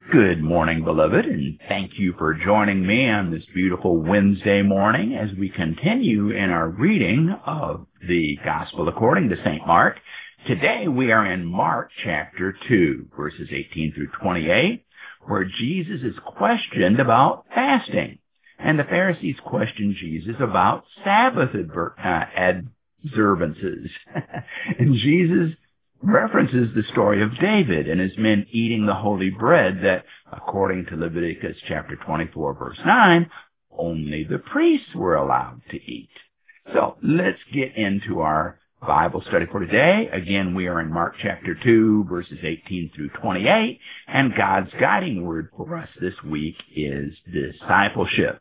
Good morning, beloved, and thank you for joining me on this beautiful Wednesday morning as we continue in our reading of the Gospel according to St. Mark. Today we are in Mark chapter 2, verses 18 through 28, where Jesus is questioned about fasting. And the Pharisees question Jesus about Sabbath observances. And Jesus references the story of David and his men eating the holy bread that, according to Leviticus chapter 24, verse 9, only the priests were allowed to eat. So let's get into our Bible study for today. Again, we are in Mark chapter 2, verses 18 through 28, and God's guiding word for us this week is discipleship.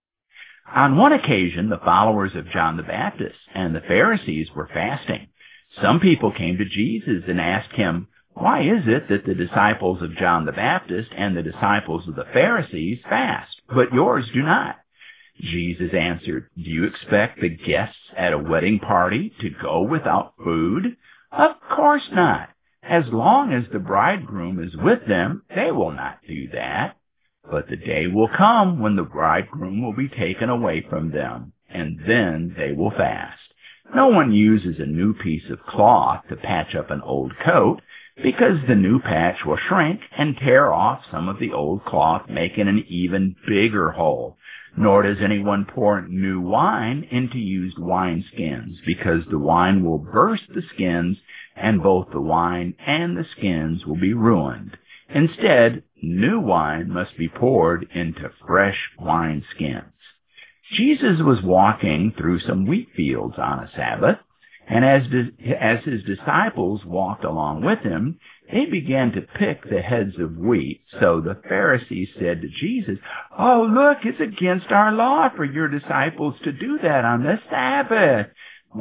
On one occasion, the followers of John the Baptist and the Pharisees were fasting. Some people came to Jesus and asked him, "Why is it that the disciples of John the Baptist and the disciples of the Pharisees fast, but yours do not?" Jesus answered, "Do you expect the guests at a wedding party to go without food? Of course not. As long as the bridegroom is with them, they will not do that. But the day will come when the bridegroom will be taken away from them, and then they will fast. No one uses a new piece of cloth to patch up an old coat, because the new patch will shrink and tear off some of the old cloth, making an even bigger hole. Nor does anyone pour new wine into used wineskins, because the wine will burst the skins, and both the wine and the skins will be ruined. Instead, new wine must be poured into fresh wineskins." Jesus was walking through some wheat fields on a Sabbath, and as his disciples walked along with him, they began to pick the heads of wheat. So the Pharisees said to Jesus, "Oh, look, it's against our law for your disciples to do that on the Sabbath."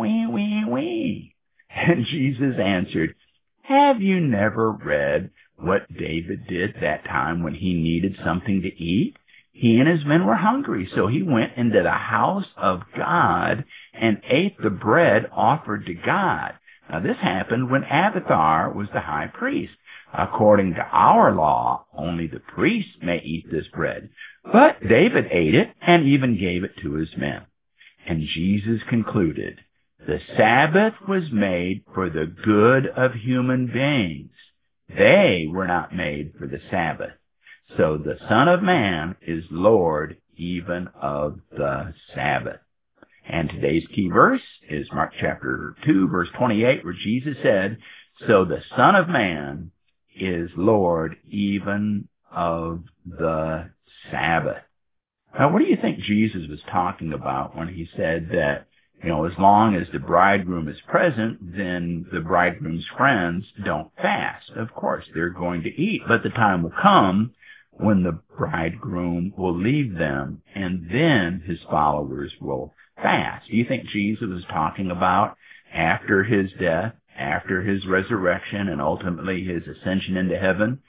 Wee. And Jesus answered, "Have you never read what David did that time when he needed something to eat? He and his men were hungry, so he went into the house of God and ate the bread offered to God." Now this happened when Abiathar was the high priest. According to our law, only the priests may eat this bread. But David ate it and even gave it to his men. And Jesus concluded, "The Sabbath was made for the good of human beings. They were not made for the Sabbath. So the Son of Man is Lord even of the Sabbath." And today's key verse is Mark chapter 2, verse 28, where Jesus said, "So the Son of Man is Lord even of the Sabbath." Now, what do you think Jesus was talking about when he said that, as long as the bridegroom is present, then the bridegroom's friends don't fast? Of course, they're going to eat, but the time will come when the bridegroom will leave them, and then his followers will fast. Do you think Jesus was talking about after his death, after his resurrection, and ultimately his ascension into heaven,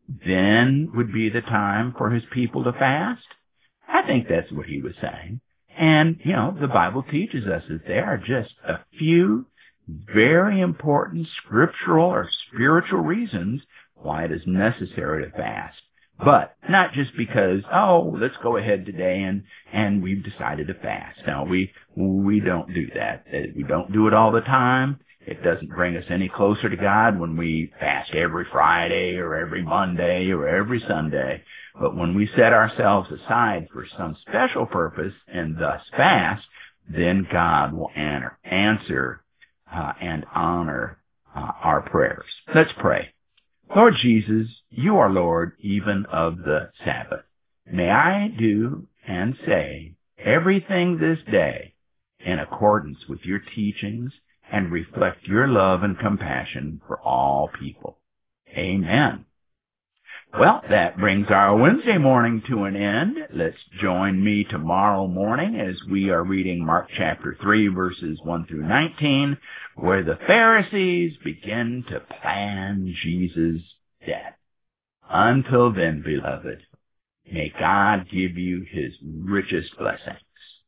then would be the time for his people to fast? I think that's what he was saying. And, the Bible teaches us that there are just a few very important scriptural or spiritual reasons why it is necessary to fast. But not just because, let's go ahead today and we've decided to fast. No, we don't do that. We don't do it all the time. It doesn't bring us any closer to God when we fast every Friday or every Monday or every Sunday. But when we set ourselves aside for some special purpose and thus fast, then God will answer and honor our prayers. Let's pray. Lord Jesus, you are Lord even of the Sabbath. May I do and say everything this day in accordance with your teachings and reflect your love and compassion for all people. Amen. Well, that brings our Wednesday morning to an end. Let's join me tomorrow morning as we are reading Mark chapter 3, verses 1 through 19, where the Pharisees begin to plan Jesus' death. Until then, beloved, may God give you his richest blessing.